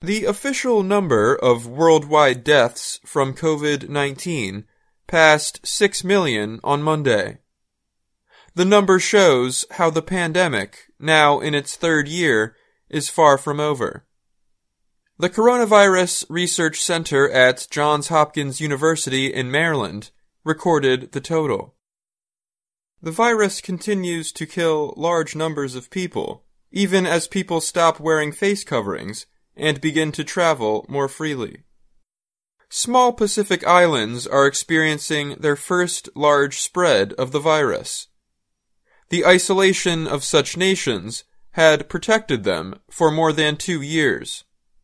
The official number of worldwide deaths from COVID-19 passed 6 million on Monday. The number shows how the pandemic, now in its third year, is far from over. The Coronavirus Research Center at Johns Hopkins University in Maryland recorded the total. The virus continues to kill large numbers of people, even as people stop wearing face coverings and begin to travel more freely. Small Pacific islands are experiencing their first large spread of the virus. The isolation of such nations had protected them for more than 2 years.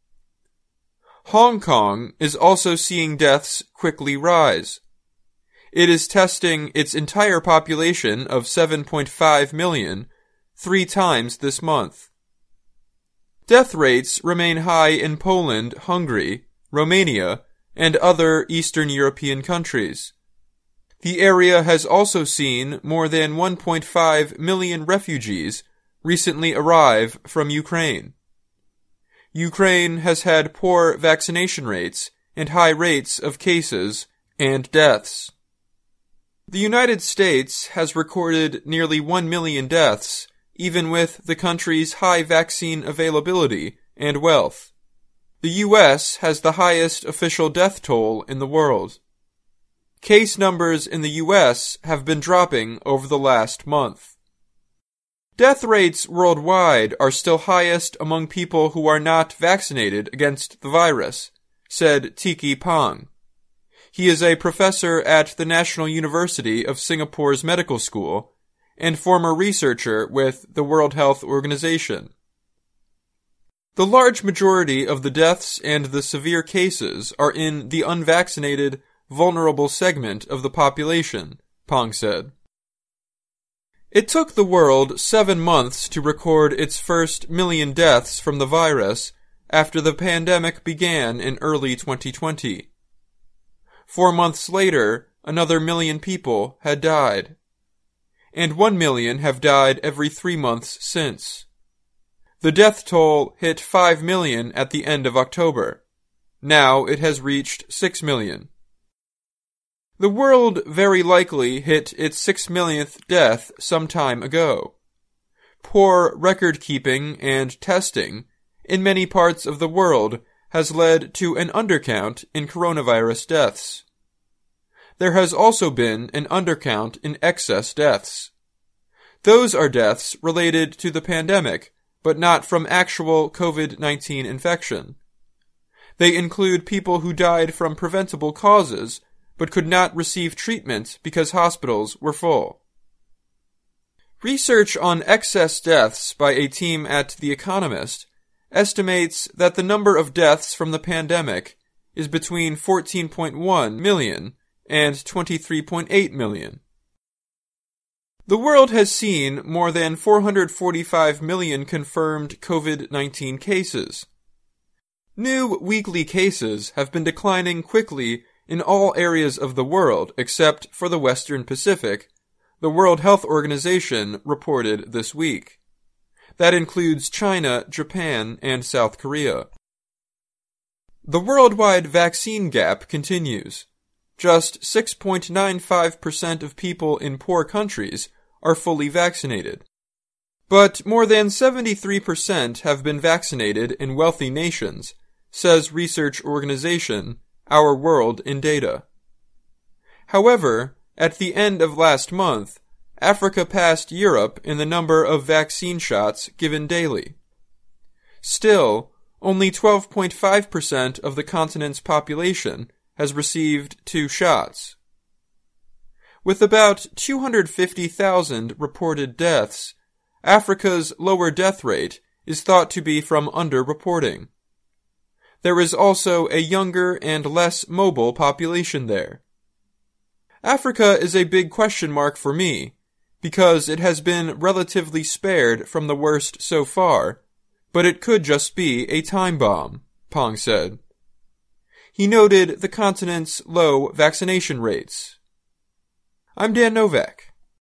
Hong Kong is also seeing deaths quickly rise. It is testing its entire population of 7.5 million 3 times this month. Death rates remain high in Poland, Hungary, Romania, and other Eastern European countries. The area has also seen more than 1.5 million refugees recently arrive from Ukraine. Ukraine has had poor vaccination rates and high rates of cases and deaths. The United States has recorded nearly 1 million deaths, even with the country's high vaccine availability and wealth. The U.S. has the highest official death toll in the world. Case numbers in the U.S. have been dropping over the last month. Death rates worldwide are still highest among people who are not vaccinated against the virus, said Tiki Pang. He is a professor at the National University of Singapore's medical school and former researcher with the World Health Organization. The large majority of the deaths and the severe cases are in the unvaccinated, vulnerable segment of the population, Pang said. It took the world 7 months to record its first million deaths from the virus after the pandemic began in early 2020. 4 months later, another million people had died. And 1 million have died every 3 months since. The death toll hit 5 million at the end of October. Now it has reached 6 million. The world very likely hit its 6 millionth death some time ago. Poor record-keeping and testing in many parts of the world has led to an undercount in coronavirus deaths. There has also been an undercount in excess deaths. Those are deaths related to the pandemic, but not from actual COVID-19 infection. They include people who died from preventable causes, but could not receive treatment because hospitals were full. Research on excess deaths by a team at The Economist estimates that the number of deaths from the pandemic is between 14.1 million and 23.8 million. The world has seen more than 445 million confirmed COVID-19 cases. New weekly cases have been declining quickly in all areas of the world except for the Western Pacific, the World Health Organization reported this week. That includes China, Japan, and South Korea. The worldwide vaccine gap continues. Just 6.95% of people in poor countries are fully vaccinated. But more than 73% have been vaccinated in wealthy nations, says research organization Our World in Data. However, at the end of last month, Africa passed Europe in the number of vaccine shots given daily. Still, only 12.5% of the continent's population has received 2 shots. With about 250,000 reported deaths, Africa's lower death rate is thought to be from underreporting. There is also a younger and less mobile population there. Africa is a big question mark for me, because it has been relatively spared from the worst so far, but it could just be a time bomb, Pang said. He noted the continent's low vaccination rates. I'm Dan Novak.